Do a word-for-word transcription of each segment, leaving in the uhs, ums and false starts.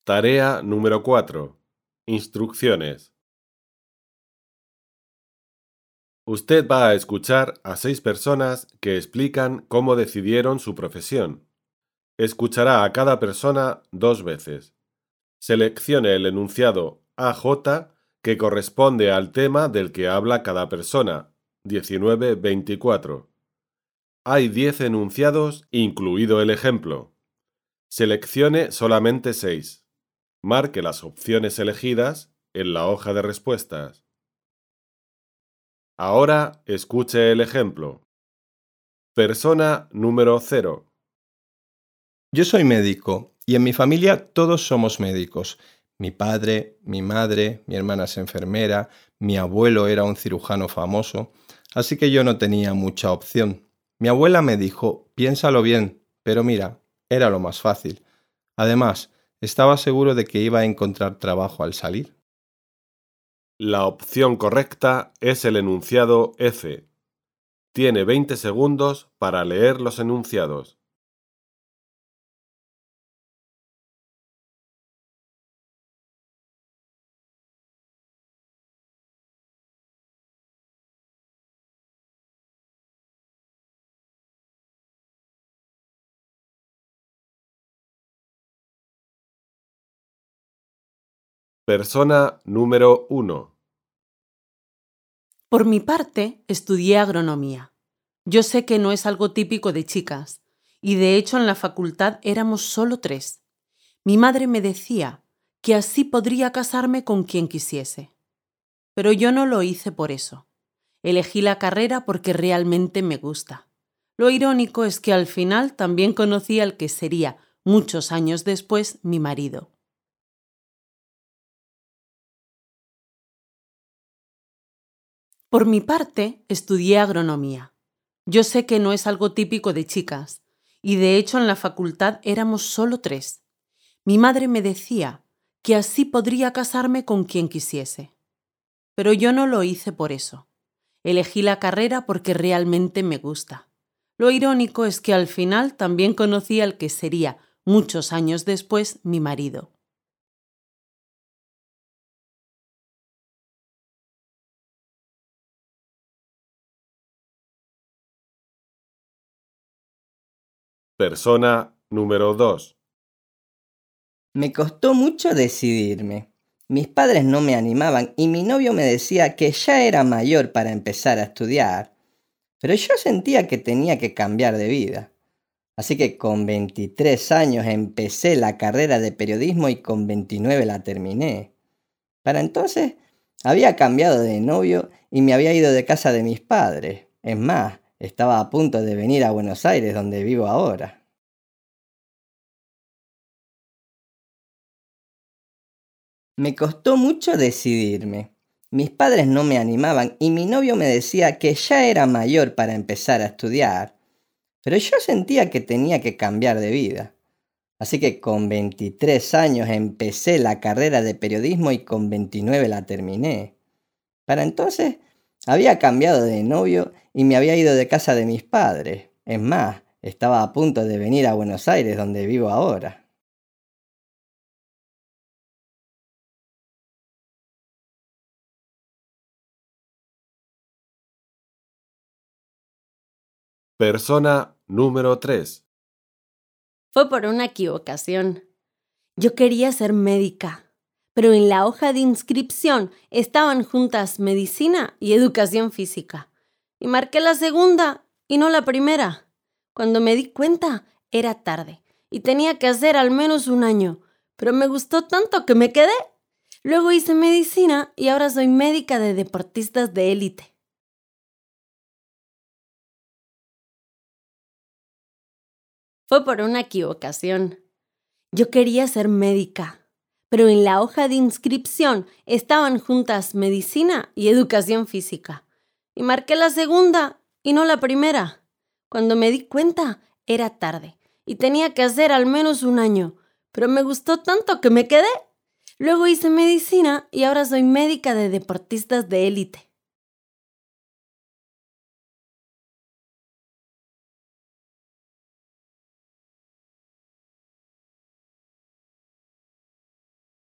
Tarea número cuatro. Instrucciones. Usted va a escuchar a seis personas que explican cómo decidieron su profesión. Escuchará a cada persona dos veces. Seleccione el enunciado A J que corresponde al tema del que habla cada persona, diecinueve veinticuatro. Hay diez enunciados, incluido el ejemplo. Seleccione solamente seis. Marque las opciones elegidas en la hoja de respuestas. Ahora escuche el ejemplo. Persona número cero. Yo soy médico y en mi familia todos somos médicos. Mi padre, mi madre, mi hermana es enfermera, mi abuelo era un cirujano famoso, así que yo no tenía mucha opción. Mi abuela me dijo, piénsalo bien, pero mira, era lo más fácil. Además, estaba seguro de que iba a encontrar trabajo al salir. La opción correcta es el enunciado F. Tiene veinte segundos para leer los enunciados. Persona número uno. Por mi parte, estudié agronomía. Yo sé que no es algo típico de chicas, y de hecho en la facultad éramos solo tres. Mi madre me decía que así podría casarme con quien quisiese. Pero yo no lo hice por eso. Elegí la carrera porque realmente me gusta. Lo irónico es que al final también conocí al que sería, muchos años después, mi marido. Por mi parte, estudié agronomía. Yo sé que no es algo típico de chicas, y de hecho en la facultad éramos solo tres. Mi madre me decía que así podría casarme con quien quisiese. Pero yo no lo hice por eso. Elegí la carrera porque realmente me gusta. Lo irónico es que al final también conocí al que sería, muchos años después, mi marido. Persona número dos. Me costó mucho decidirme. Mis padres no me animaban y mi novio me decía que ya era mayor para empezar a estudiar, pero yo sentía que tenía que cambiar de vida. Así que con veintitrés años empecé la carrera de periodismo y con veintinueve la terminé. Para entonces había cambiado de novio y me había ido de casa de mis padres. Es más, estaba a punto de venir a Buenos Aires, donde vivo ahora. Me costó mucho decidirme. Mis padres no me animaban y mi novio me decía que ya era mayor para empezar a estudiar, pero yo sentía que tenía que cambiar de vida. Así que con veintitrés años empecé la carrera de periodismo y con veintinueve la terminé. Para entonces había cambiado de novio y me había ido de casa de mis padres. Es más, estaba a punto de venir a Buenos Aires, donde vivo ahora. Persona número tres. Fue por una equivocación. Yo quería ser médica, pero en la hoja de inscripción estaban juntas medicina y educación física. Y marqué la segunda y no la primera. Cuando me di cuenta, era tarde y tenía que hacer al menos un año, pero me gustó tanto que me quedé. Luego hice medicina y ahora soy médica de deportistas de élite. Fue por una equivocación. Yo quería ser médica, pero en la hoja de inscripción estaban juntas medicina y educación física. Y marqué la segunda y no la primera. Cuando me di cuenta, era tarde y tenía que hacer al menos un año, pero me gustó tanto que me quedé. Luego hice medicina y ahora soy médica de deportistas de élite.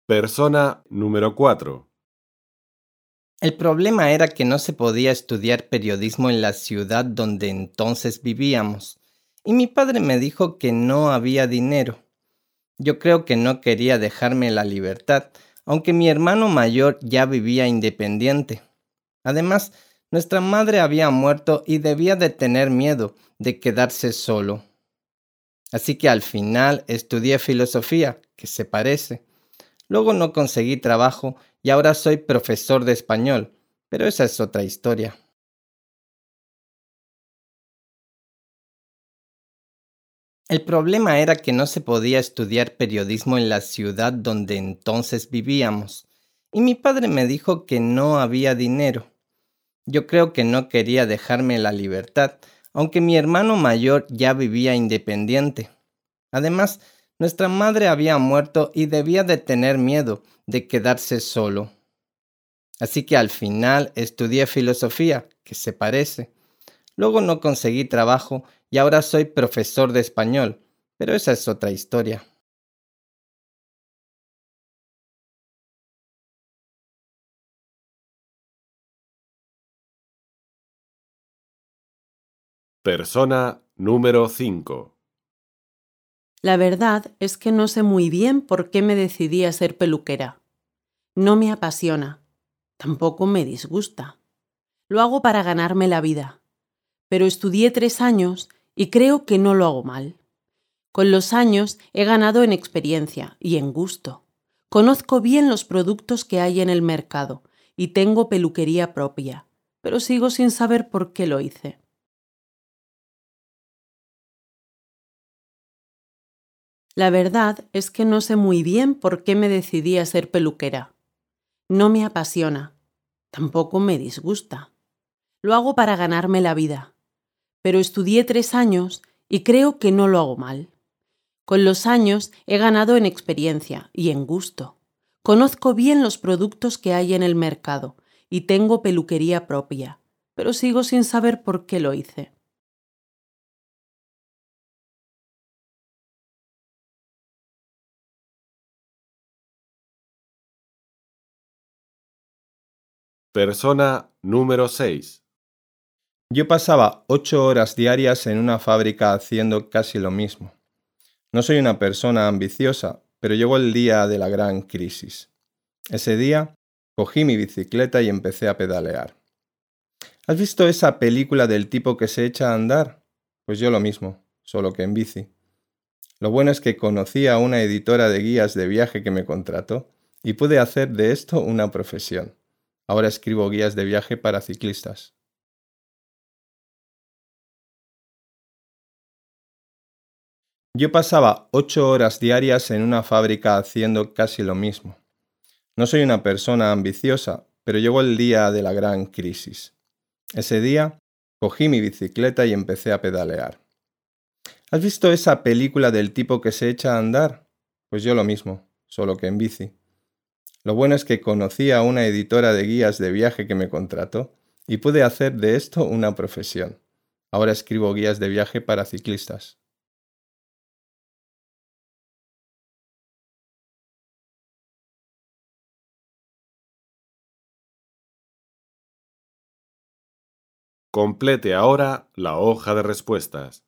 Persona número cuatro. El problema era que no se podía estudiar periodismo en la ciudad donde entonces vivíamos, y mi padre me dijo que no había dinero. Yo creo que no quería dejarme la libertad, aunque mi hermano mayor ya vivía independiente. Además, nuestra madre había muerto y debía de tener miedo de quedarse solo. Así que al final estudié filosofía, que se parece. Luego no conseguí trabajo y ahora soy profesor de español, pero esa es otra historia. El problema era que no se podía estudiar periodismo en la ciudad donde entonces vivíamos, y mi padre me dijo que no había dinero. Yo creo que no quería dejarme la libertad, aunque mi hermano mayor ya vivía independiente. Además, nuestra madre había muerto y debía de tener miedo de quedarse solo. Así que al final estudié filosofía, que se parece. Luego no conseguí trabajo y ahora soy profesor de español, pero esa es otra historia. Persona número cinco. La verdad es que no sé muy bien por qué me decidí a ser peluquera. No me apasiona, tampoco me disgusta. Lo hago para ganarme la vida, pero estudié tres años y creo que no lo hago mal. Con los años he ganado en experiencia y en gusto. Conozco bien los productos que hay en el mercado y tengo peluquería propia, pero sigo sin saber por qué lo hice. La verdad es que no sé muy bien por qué me decidí a ser peluquera. No me apasiona, tampoco me disgusta. Lo hago para ganarme la vida, pero estudié tres años y creo que no lo hago mal. Con los años he ganado en experiencia y en gusto. Conozco bien los productos que hay en el mercado y tengo peluquería propia, pero sigo sin saber por qué lo hice. Persona número seis. Yo pasaba ocho horas diarias en una fábrica haciendo casi lo mismo. No soy una persona ambiciosa, pero llegó el día de la gran crisis. Ese día cogí mi bicicleta y empecé a pedalear. ¿Has visto esa película del tipo que se echa a andar? Pues yo lo mismo, solo que en bici. Lo bueno es que conocí a una editora de guías de viaje que me contrató y pude hacer de esto una profesión. Ahora escribo guías de viaje para ciclistas. Yo pasaba ocho horas diarias en una fábrica haciendo casi lo mismo. No soy una persona ambiciosa, pero llegó el día de la gran crisis. Ese día cogí mi bicicleta y empecé a pedalear. ¿Has visto esa película del tipo que se echa a andar? Pues yo lo mismo, solo que en bici. Lo bueno es que conocí a una editora de guías de viaje que me contrató y pude hacer de esto una profesión. Ahora escribo guías de viaje para ciclistas. Complete ahora la hoja de respuestas.